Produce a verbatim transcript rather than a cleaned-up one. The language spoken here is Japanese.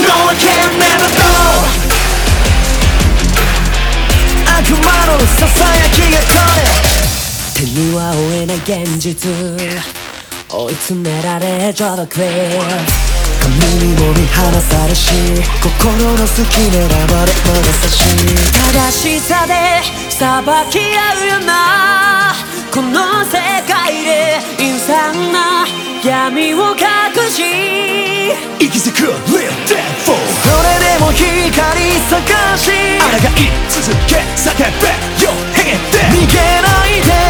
No I can never go 悪魔のささやきがこれ手には負えない現実追い詰められ Draw the clear 神にも見放されし心の隙狙われ物差し正しさで裁き合うよなこの世界で陰惨な闇を隠し息づく Live that fall それでも光探し抗い続け叫べよ Hang it there 逃げないで